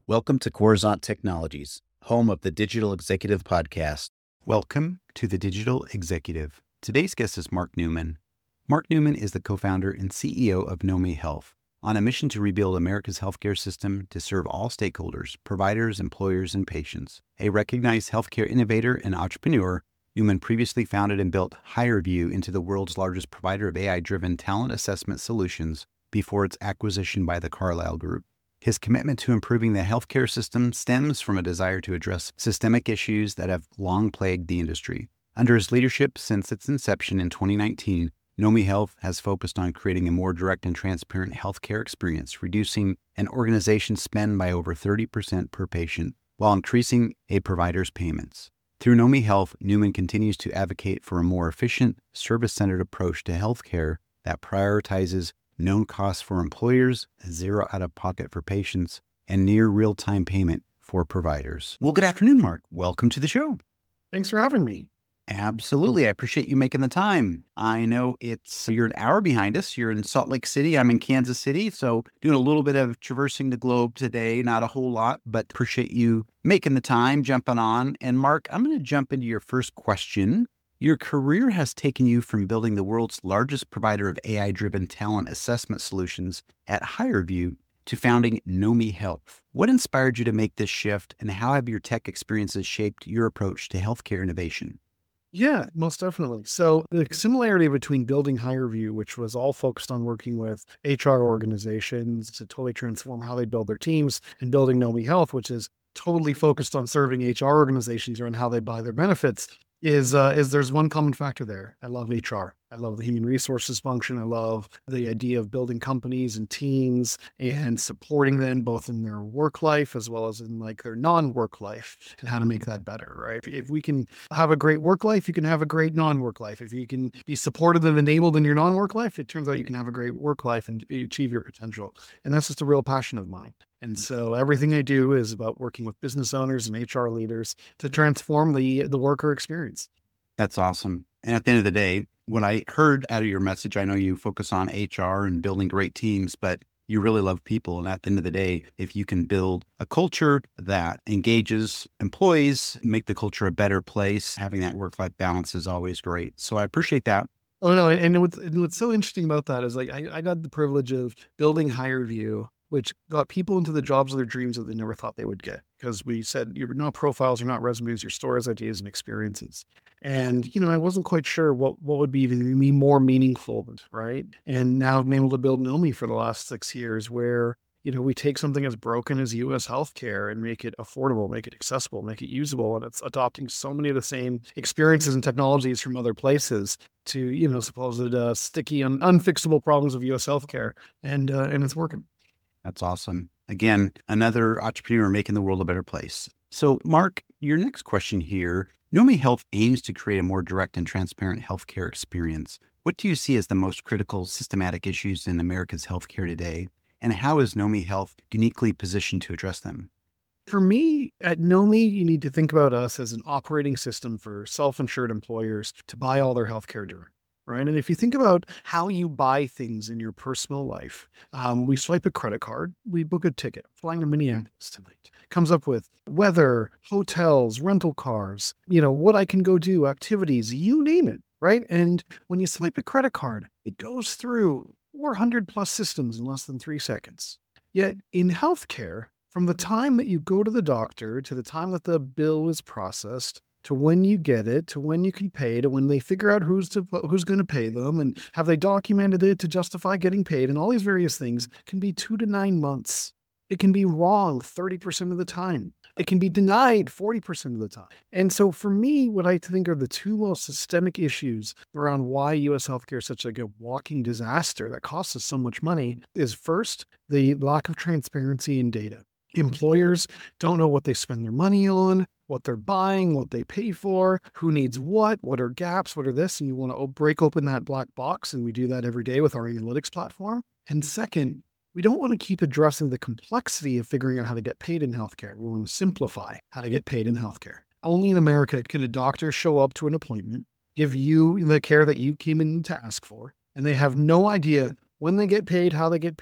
Welcome to Coruzant Technologies, home of the Digital Executive Podcast. Welcome to the Digital Executive. Today's guest is Mark Newman. Mark Newman is the co-founder and CEO of Knomi Health, on a mission to rebuild America's healthcare system to serve all stakeholders, providers, employers, and patients. A recognized healthcare innovator and entrepreneur, Newman previously founded and built HireVue into the world's largest provider of AI-driven talent assessment solutions before its acquisition by the Carlyle Group. His commitment to improving the healthcare system stems from a desire to address systemic issues that have long plagued the industry. Under his leadership since its inception in 2019, Knomi Health has focused on creating a more direct and transparent healthcare experience, reducing an organization's spend by over 30% per patient, while increasing a provider's payments. Through Knomi Health, Newman continues to advocate for a more efficient, service-centered approach to healthcare that prioritizes known costs for employers, zero out-of-pocket for patients, and near real-time payment for providers. Well, good afternoon, Mark. Welcome to the show. Thanks for having me. Absolutely. I appreciate you making the time. I know you're an hour behind us. You're in Salt Lake City. I'm in Kansas City. So doing a little bit of traversing the globe today, not a whole lot, but appreciate you making the time, jumping on. And Mark, I'm going to jump into your first question. Your career has taken you from building the world's largest provider of AI-driven talent assessment solutions at HireVue to founding Knomi Health. What inspired you to make this shift, and how have your tech experiences shaped your approach to healthcare innovation? Yeah, most definitely. So the similarity between building HireVue, which was all focused on working with HR organizations to totally transform how they build their teams, and building Knomi Health, which is totally focused on serving HR organizations around how they buy their benefits, is there's one common factor there. I love HR. I love the human resources function. I love the idea of building companies and teams and supporting them both in their work life as well as in like their non-work life, and how to make that better, right? If we can have a great work life, you can have a great non-work life. If you can be supported and enabled in your non-work life, it turns out you can have a great work life and achieve your potential. And that's just a real passion of mine. And so everything I do is about working with business owners and HR leaders to transform the worker experience. That's awesome. And at the end of the day, what I heard out of your message, I know you focus on HR and building great teams, but you really love people. And at the end of the day, if you can build a culture that engages employees, make the culture a better place, having that work-life balance is always great. So I appreciate that. Oh, no. And what's so interesting about that is like, I got the privilege of building HireVue, which got people into the jobs of their dreams that they never thought they would get. Because we said, you're not profiles, you're not resumes, you're stories, ideas, and experiences. And, I wasn't quite sure what would be more meaningful, right? And now I've been able to build Knomi for the last 6 years where, we take something as broken as U.S. healthcare and make it affordable, make it accessible, make it usable. And it's adopting so many of the same experiences and technologies from other places to, supposed sticky and unfixable problems of U.S. healthcare. And it's working. That's awesome. Again, another entrepreneur making the world a better place. So Mark, your next question here, Knomi Health aims to create a more direct and transparent healthcare experience. What do you see as the most critical systematic issues in America's healthcare today? And how is Knomi Health uniquely positioned to address them? For me, at Knomi, you need to think about us as an operating system for self-insured employers to buy all their healthcare direct. Right. And if you think about how you buy things in your personal life, we swipe a credit card, we book a ticket, flying to Minneapolis tonight. Comes up with weather, hotels, rental cars, what I can go do, activities, you name it. Right. And when you swipe a credit card, it goes through 400 plus systems in less than 3 seconds. Yet in healthcare, from the time that you go to the doctor to the time that the bill is processed, to when you get it, to when you can pay, to when they figure out who's going to pay them, and have they documented it to justify getting paid, and all these various things can be 2 to 9 months. It can be wrong 30% of the time. It can be denied 40% of the time. And so for me, what I think are the two most systemic issues around why U.S. healthcare is such like a walking disaster that costs us so much money is first, the lack of transparency in data. Employers don't know what they spend their money on, what they're buying, what they pay for, who needs what are gaps, what are this, and you want to break open that black box, and we do that every day with our analytics platform. And second, we don't want to keep addressing the complexity of figuring out how to get paid in healthcare. We want to simplify how to get paid in healthcare. Only in America can a doctor show up to an appointment, give you the care that you came in to ask for, and they have no idea when they get paid, how they get paid,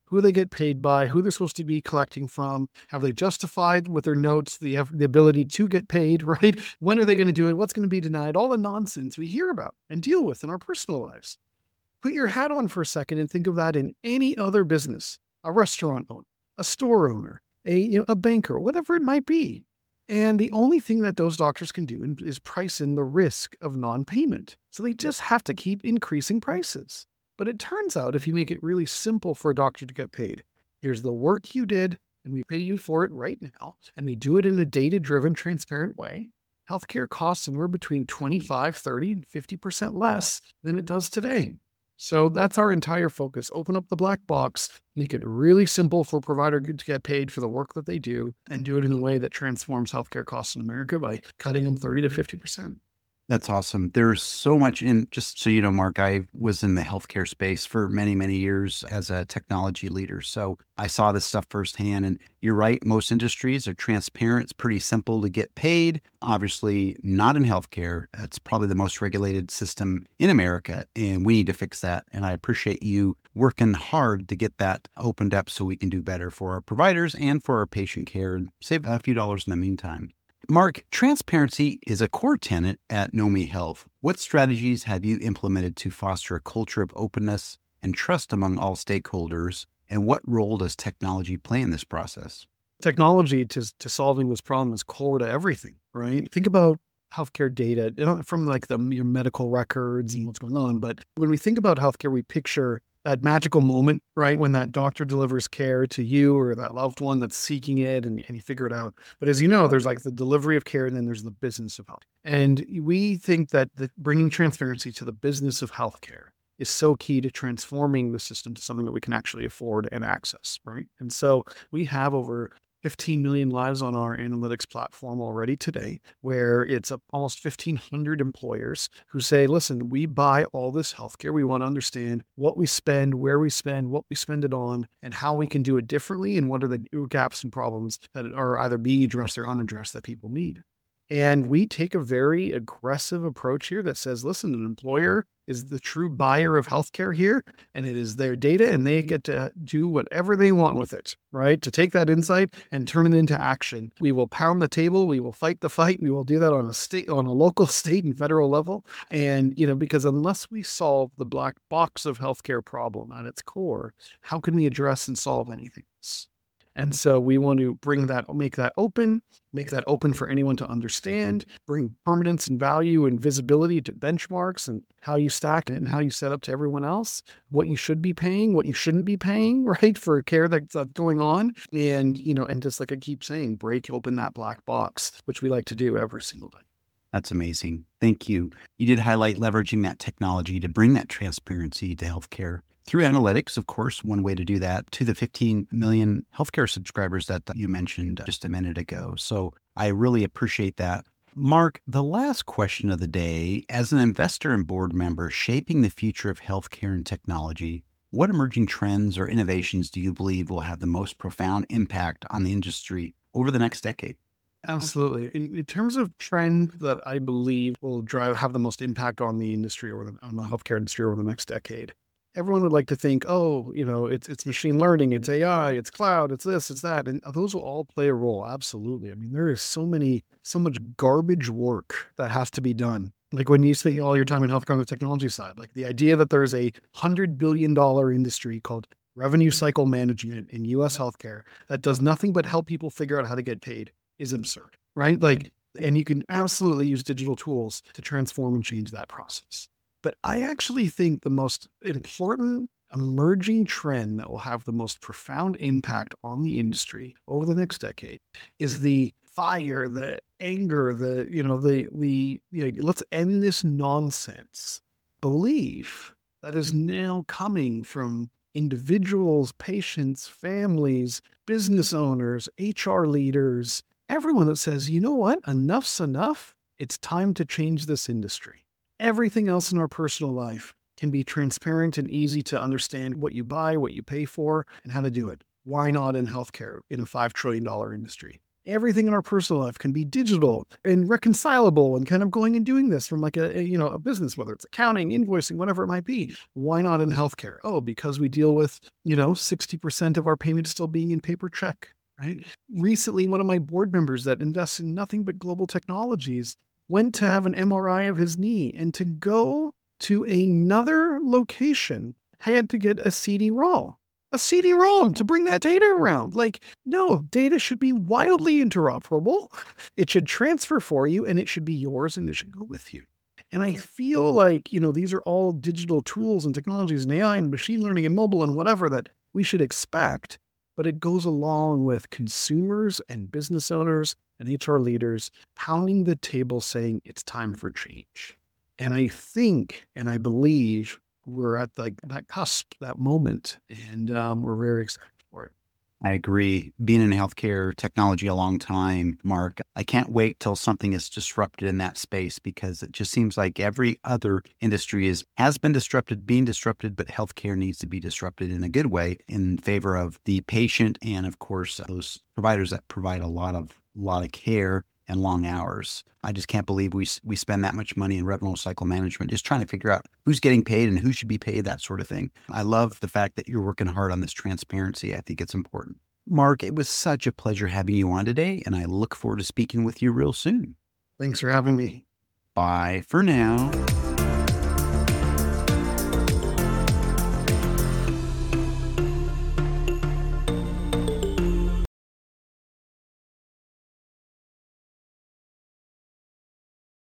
who they get paid by, who they're supposed to be collecting from. Have they justified with their notes the ability to get paid, right? When are they going to do it? What's going to be denied? All the nonsense we hear about and deal with in our personal lives. Put your hat on for a second and think of that in any other business, a restaurant owner, a store owner, a banker, whatever it might be. And the only thing that those doctors can do is price in the risk of non-payment. So they just have to keep increasing prices. But it turns out if you make it really simple for a doctor to get paid, here's the work you did, and we pay you for it right now, and we do it in a data-driven, transparent way. Healthcare costs somewhere between 25, 30, and 50% less than it does today. So that's our entire focus. Open up the black box, make it really simple for a provider to get paid for the work that they do, and do it in a way that transforms healthcare costs in America by cutting them 30 to 50%. That's awesome. There's so much in, just so you know, Mark, I was in the healthcare space for many, many years as a technology leader. So I saw this stuff firsthand. And you're right, most industries are transparent. It's pretty simple to get paid. Obviously, not in healthcare. It's probably the most regulated system in America, and we need to fix that. And I appreciate you working hard to get that opened up so we can do better for our providers and for our patient care and save a few dollars in the meantime. Mark, transparency is a core tenet at Nomi Health. What strategies have you implemented to foster a culture of openness and trust among all stakeholders? And what role does technology play in this process? Technology to solving this problem is core to everything, right? Think about healthcare data from like your medical records and what's going on. But when we think about healthcare, we picture that magical moment, right? When that doctor delivers care to you or that loved one that's seeking it and you figure it out. But as you know, there's like the delivery of care and then there's the business of health. And we think that bringing transparency to the business of healthcare is so key to transforming the system to something that we can actually afford and access, right? And so we have over 15 million lives on our analytics platform already today, where it's almost 1,500 employers who say, listen, we buy all this healthcare. We want to understand what we spend, where we spend, what we spend it on, and how we can do it differently, and what are the gaps and problems that are either being addressed or unaddressed that people need. And we take a very aggressive approach here that says, listen, an employer is the true buyer of healthcare here, and it is their data, and they get to do whatever they want with it, right? To take that insight and turn it into action. We will pound the table. We will fight the fight. We will do that on a local, state, and federal level. And, because unless we solve the black box of healthcare problem at its core, how can we address and solve anything else? And so we want to make that open for anyone to understand, bring permanence and value and visibility to benchmarks and how you stack it and how you set up to everyone else, what you should be paying, what you shouldn't be paying, right? For care that's going on. And, and just like I keep saying, break open that black box, which we like to do every single day. That's amazing. Thank you. You did highlight leveraging that technology to bring that transparency to healthcare. Through analytics, of course, one way to do that, to the 15 million healthcare subscribers that you mentioned just a minute ago. So I really appreciate that. Mark, the last question of the day, as an investor and board member shaping the future of healthcare and technology, what emerging trends or innovations do you believe will have the most profound impact on the industry over the next decade? Absolutely. In terms of trends that I believe will have the most impact on the industry or on the healthcare industry over the next decade, everyone would like to think, it's machine learning, it's AI, it's cloud, it's this, it's that. And those will all play a role. Absolutely. I mean, there is so much garbage work that has to be done. Like when you spend all your time in healthcare on the technology side, like the idea that there's a $100 billion industry called revenue cycle management in US healthcare that does nothing but help people figure out how to get paid is absurd, right? And you can absolutely use digital tools to transform and change that process. But I actually think the most important emerging trend that will have the most profound impact on the industry over the next decade is the fire, the anger, let's end this nonsense belief that is now coming from individuals, patients, families, business owners, HR leaders, everyone that says, you know what, enough's enough. It's time to change this industry. Everything else in our personal life can be transparent and easy to understand what you buy, what you pay for, and how to do it. Why not in healthcare in a $5 trillion industry? Everything in our personal life can be digital and reconcilable and kind of going and doing this from like a business, whether it's accounting, invoicing, whatever it might be. Why not in healthcare? Oh, because we deal with, 60% of our payments still being in paper check, right? Recently, one of my board members that invests in nothing but global technologies went to have an MRI of his knee, and to go to another location had to get a CD-ROM. A CD-ROM to bring that data around. Like, no, data should be wildly interoperable. It should transfer for you, and it should be yours, and it should go with you. And I feel like, these are all digital tools and technologies and AI and machine learning and mobile and whatever that we should expect, but it goes along with consumers and business owners and HR leaders pounding the table saying it's time for change. And I think, and I believe, we're at that cusp, that moment, and we're very excited for it. I agree. Being in healthcare technology a long time, Mark, I can't wait till something is disrupted in that space, because it just seems like every other industry has been disrupted, being disrupted, but healthcare needs to be disrupted in a good way in favor of the patient and, of course, those providers that provide a lot of care and long hours. I just can't believe we spend that much money in revenue cycle management just trying to figure out who's getting paid and who should be paid, that sort of thing. I love the fact that you're working hard on this transparency. I think it's important. Mark, it was such a pleasure having you on today, and I look forward to speaking with you real soon. Thanks for having me. Bye for now.